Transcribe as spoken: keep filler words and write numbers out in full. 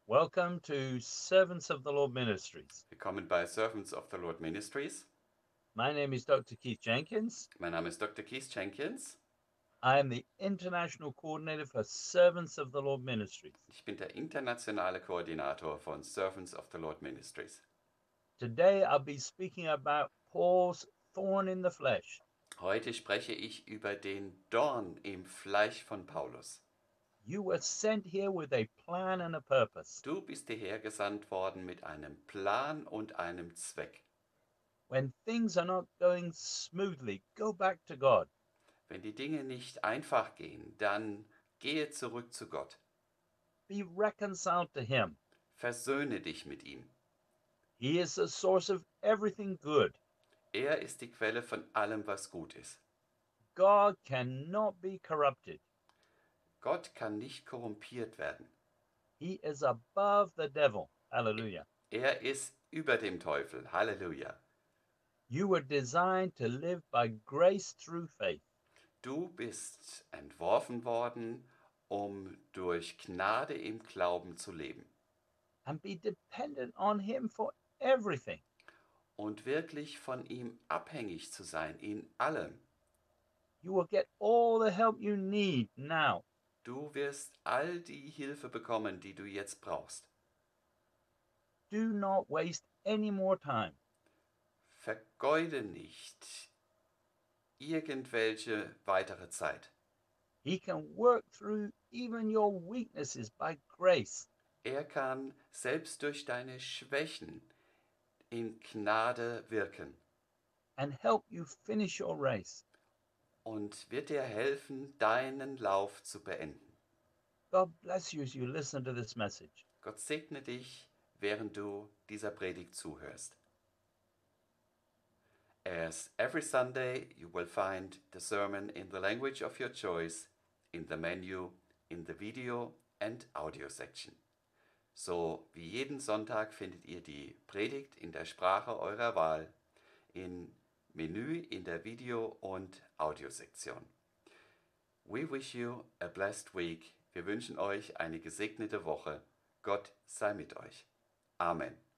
Welcome to Servants of the Lord Ministries. Willkommen bei Servants of the Lord Ministries. My name is Doctor Keith Jenkins. Mein Name ist Doktor Keith Jenkins. I am the International Coordinator for Servants of the Lord Ministries. Ich bin der internationale Koordinator von Servants of the Lord Ministries. Today I'll be speaking about Paul's thorn in the flesh. Heute spreche ich über den Dorn im Fleisch von Paulus. You were sent here with a plan and a purpose. Du bist hierher gesandt worden mit einem Plan und einem Zweck. When things are not going smoothly, go back to God. Wenn die Dinge nicht einfach gehen, dann gehe zurück zu Gott. Be reconciled to Him. Versöhne dich mit ihm. He is the source of everything good. Er ist die Quelle von allem, was gut ist. God cannot be corrupted. Gott kann nicht korrumpiert werden. He is above the devil. Hallelujah. Er ist über dem Teufel. Halleluja. You were designed to live by grace through faith. Du bist entworfen worden, um durch Gnade im Glauben zu leben And be dependent on Him for everything. und wirklich von ihm abhängig zu sein in allem. You will get all the help you need now. Du wirst all die Hilfe bekommen, die du jetzt brauchst. Do not waste any more time. Vergeude nicht irgendwelche weitere Zeit. He can work through even your weaknesses by grace. Er kann selbst durch deine Schwächen in Gnade wirken And help you finish your race. und wird dir helfen, deinen Lauf zu beenden. God bless you as you listen to this message. Gott segne dich, während du dieser Predigt zuhörst. As every Sunday, you will find the sermon in the language of your choice, in the menu, in the video and audio section. So wie jeden Sonntag findet ihr die Predigt in der Sprache eurer Wahl, im Menü, in der Video- und Audiosektion. We wish you a blessed week. Wir wünschen euch eine gesegnete Woche. Gott sei mit euch. Amen.